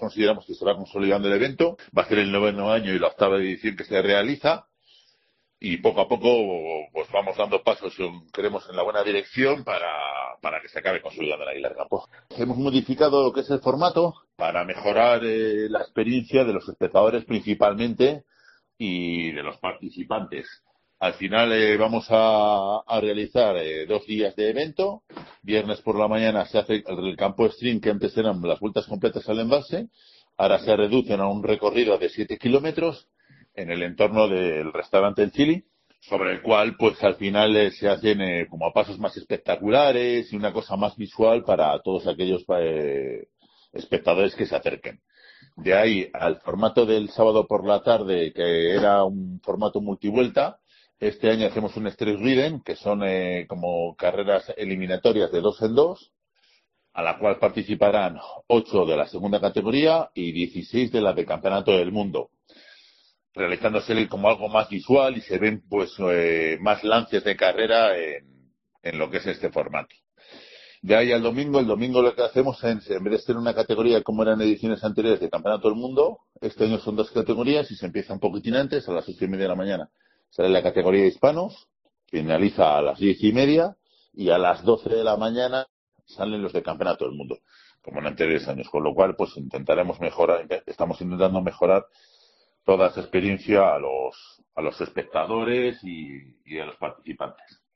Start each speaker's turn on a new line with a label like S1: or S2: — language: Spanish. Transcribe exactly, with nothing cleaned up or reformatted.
S1: consideramos que se va consolidando el evento. Va a ser el noveno año y la octava edición que se realiza. Y poco a poco pues vamos dando pasos, creemos, en la buena dirección para, para que se acabe consolidando el Aguilar Campo. Hemos modificado lo que es el formato para mejorar eh, la experiencia de los espectadores principalmente y de los participantes. Al final eh, vamos a, a realizar eh, dos días de evento. Viernes por la mañana se hace el, el campo stream, que antes eran las vueltas completas al embalse. Ahora se reducen a un recorrido de siete kilómetros en el entorno del restaurante El Chili, sobre el cual pues al final eh, se hacen eh, como pasos más espectaculares y una cosa más visual para todos aquellos eh, espectadores que se acerquen. De ahí al formato del sábado por la tarde, que era un formato multivuelta. Este año hacemos un Street Ridden, que son eh, como carreras eliminatorias de dos en dos, a la cual participarán ocho de la segunda categoría y dieciséis de la de Campeonato del Mundo, realizándose como algo más visual y se ven pues eh, más lances de carrera en, en lo que es este formato. De ahí al domingo, el domingo lo que hacemos es, en vez de ser una categoría como eran ediciones anteriores de Campeonato del Mundo, este año son dos categorías y se empieza un poquitín antes, a las ocho y media de la mañana. Sale la categoría de hispanos, que finaliza a las diez y media, y a las doce de la mañana salen los de Campeonato del Mundo, como en anteriores años, con lo cual pues intentaremos mejorar, estamos intentando mejorar toda esa experiencia a los, a los espectadores y, y a los participantes.